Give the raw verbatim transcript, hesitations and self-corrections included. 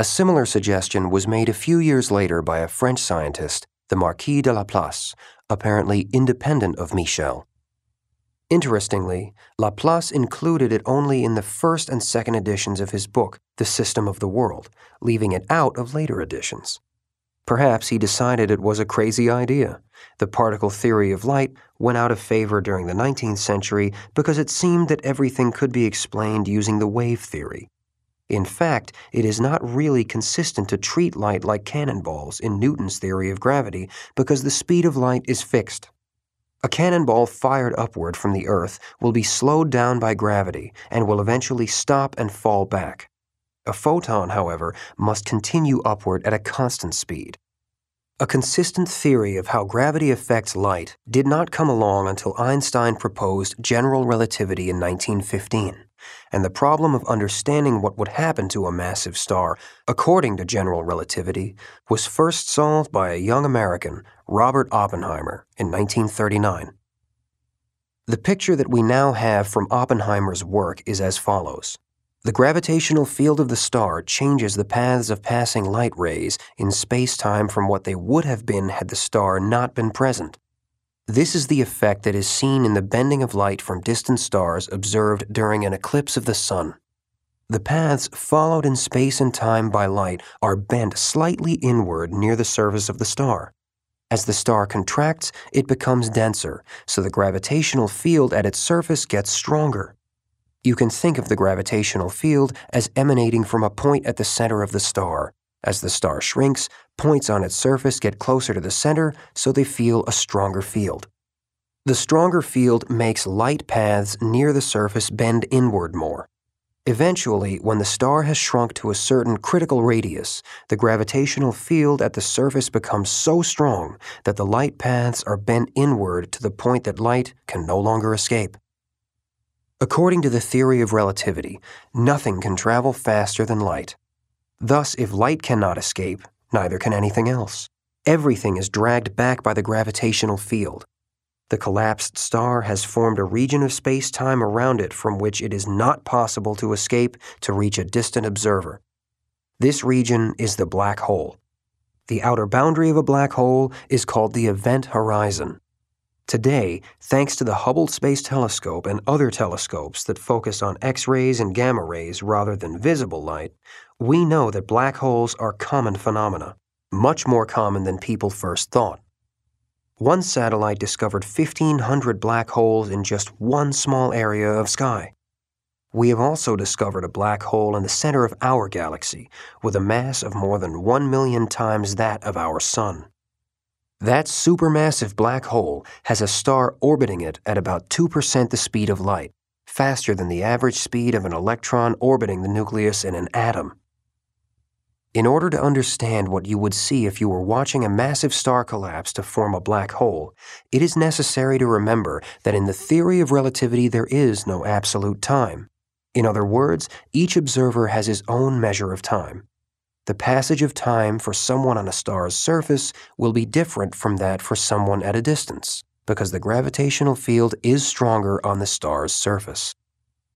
A similar suggestion was made a few years later by a French scientist, the Marquis de Laplace, apparently independent of Michel. Interestingly, Laplace included it only in the first and second editions of his book, The System of the World, leaving it out of later editions. Perhaps he decided it was a crazy idea. The particle theory of light went out of favor during the nineteenth century because it seemed that everything could be explained using the wave theory. In fact, it is not really consistent to treat light like cannonballs in Newton's theory of gravity because the speed of light is fixed. A cannonball fired upward from the Earth will be slowed down by gravity and will eventually stop and fall back. A photon, however, must continue upward at a constant speed. A consistent theory of how gravity affects light did not come along until Einstein proposed general relativity in nineteen fifteen, and the problem of understanding what would happen to a massive star, according to general relativity, was first solved by a young American, Robert Oppenheimer, in nineteen thirty-nine. The picture that we now have from Oppenheimer's work is as follows. The gravitational field of the star changes the paths of passing light rays in space-time from what they would have been had the star not been present. This is the effect that is seen in the bending of light from distant stars observed during an eclipse of the sun. The paths followed in space and time by light are bent slightly inward near the surface of the star. As the star contracts, it becomes denser, so the gravitational field at its surface gets stronger. You can think of the gravitational field as emanating from a point at the center of the star. As the star shrinks, points on its surface get closer to the center, so they feel a stronger field. The stronger field makes light paths near the surface bend inward more. Eventually, when the star has shrunk to a certain critical radius, the gravitational field at the surface becomes so strong that the light paths are bent inward to the point that light can no longer escape. According to the theory of relativity, nothing can travel faster than light. Thus, if light cannot escape, neither can anything else. Everything is dragged back by the gravitational field. The collapsed star has formed a region of space-time around it from which it is not possible to escape to reach a distant observer. This region is the black hole. The outer boundary of a black hole is called the event horizon. Today, thanks to the Hubble Space Telescope and other telescopes that focus on X-rays and gamma rays rather than visible light, we know that black holes are common phenomena, much more common than people first thought. One satellite discovered fifteen hundred black holes in just one small area of sky. We have also discovered a black hole in the center of our galaxy, with a mass of more than one million times that of our Sun. That supermassive black hole has a star orbiting it at about two percent the speed of light, faster than the average speed of an electron orbiting the nucleus in an atom. In order to understand what you would see if you were watching a massive star collapse to form a black hole, it is necessary to remember that in the theory of relativity there is no absolute time. In other words, each observer has his own measure of time. The passage of time for someone on a star's surface will be different from that for someone at a distance, because the gravitational field is stronger on the star's surface.